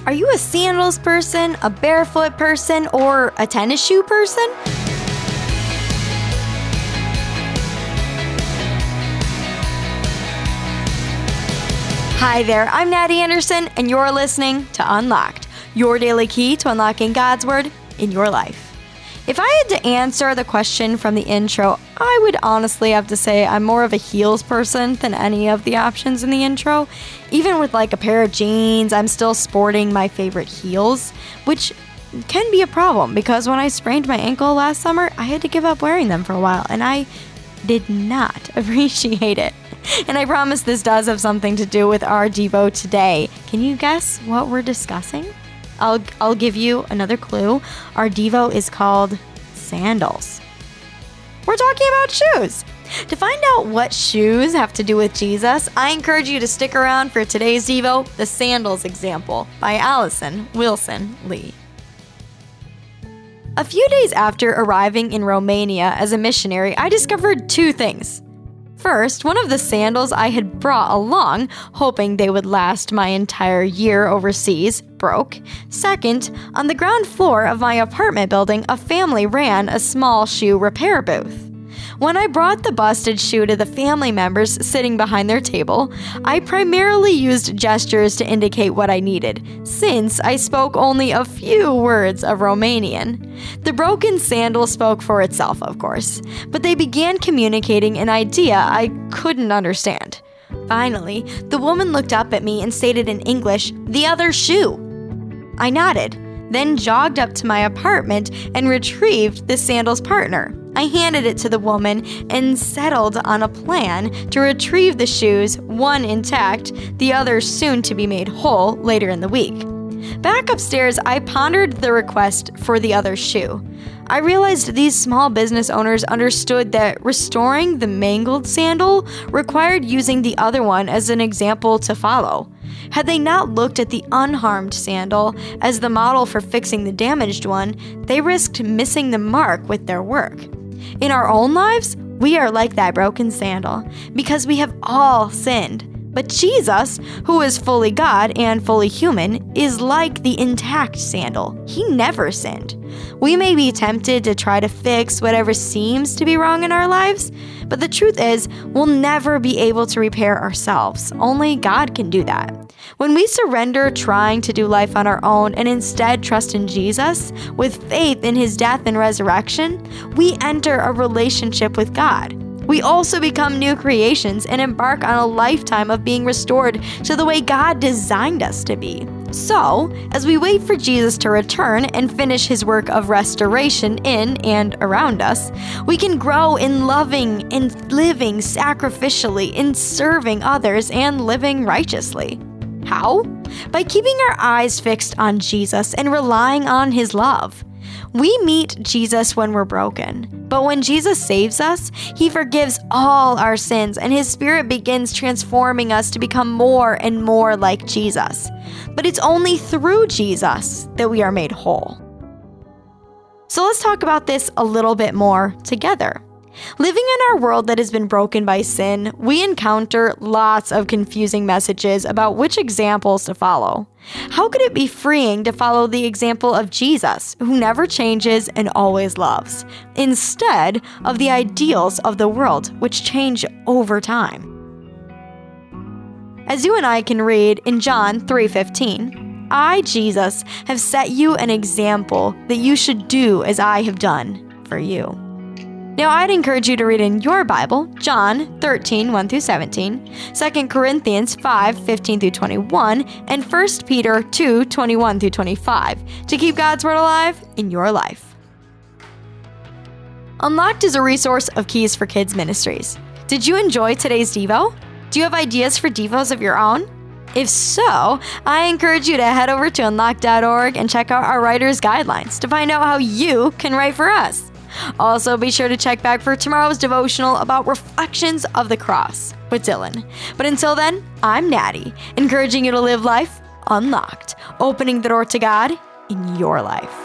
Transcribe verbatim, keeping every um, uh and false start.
Are you a sandals person, a barefoot person, or a tennis shoe person? Hi there, I'm Natty Anderson, and you're listening to Unlocked, your daily key to unlocking God's Word in your life. If I had to answer the question from the intro, I would honestly have to say I'm more of a heels person than any of the options in the intro. Even with like a pair of jeans, I'm still sporting my favorite heels, which can be a problem because when I sprained my ankle last summer, I had to give up wearing them for a while, and I did not appreciate it. And I promise this does have something to do with our Devo today. Can you guess what we're discussing? I'll I'll give you another clue. Our Devo is called sandals. We're talking about shoes. To find out what shoes have to do with Jesus, I encourage you to stick around for today's Devo, the sandals example by Allison Wilson Lee. A few days after arriving in Romania as a missionary, I discovered two things. First, one of the sandals I had brought along, hoping they would last my entire year overseas, broke. Second, on the ground floor of my apartment building, a family ran a small shoe repair booth. When I brought the busted shoe to the family members sitting behind their table, I primarily used gestures to indicate what I needed, since I spoke only a few words of Romanian. The broken sandal spoke for itself, of course, but they began communicating an idea I couldn't understand. Finally, the woman looked up at me and stated in English, "The other shoe." I nodded, then jogged up to my apartment and retrieved the sandal's partner. I handed it to the woman and settled on a plan to retrieve the shoes, one intact, the other soon to be made whole later in the week. Back upstairs, I pondered the request for the other shoe. I realized these small business owners understood that restoring the mangled sandal required using the other one as an example to follow. Had they not looked at the unharmed sandal as the model for fixing the damaged one, they risked missing the mark with their work. In our own lives, we are like that broken sandal because we have all sinned. But Jesus, who is fully God and fully human, is like the intact sandal. He never sinned. We may be tempted to try to fix whatever seems to be wrong in our lives, but the truth is, we'll never be able to repair ourselves. Only God can do that. When we surrender trying to do life on our own and instead trust in Jesus, with faith in his death and resurrection, we enter a relationship with God. We also become new creations and embark on a lifetime of being restored to the way God designed us to be. So, as we wait for Jesus to return and finish his work of restoration in and around us, we can grow in loving and living sacrificially, in serving others and living righteously. How? By keeping our eyes fixed on Jesus and relying on his love. We meet Jesus when we're broken, but when Jesus saves us, he forgives all our sins and his Spirit begins transforming us to become more and more like Jesus. But it's only through Jesus that we are made whole. So let's talk about this a little bit more together. Living in our world that has been broken by sin, we encounter lots of confusing messages about which examples to follow. How could it be freeing to follow the example of Jesus, who never changes and always loves, instead of the ideals of the world, which change over time? As you and I can read in John three fifteen, I, Jesus, have set you an example that you should do as I have done for you. Now, I'd encourage you to read in your Bible, John thirteen, one through seventeen, Second Corinthians five, fifteen through twenty-one, and First Peter two, twenty-one through twenty-five, to keep God's Word alive in your life. Unlocked is a resource of Keys for Kids Ministries. Did you enjoy today's Devo? Do you have ideas for Devos of your own? If so, I encourage you to head over to unlocked dot org and check out our writer's guidelines to find out how you can write for us. Also, be sure to check back for tomorrow's devotional about reflections of the cross with Dylan. But until then, I'm Natty, encouraging you to live life unlocked, opening the door to God in your life.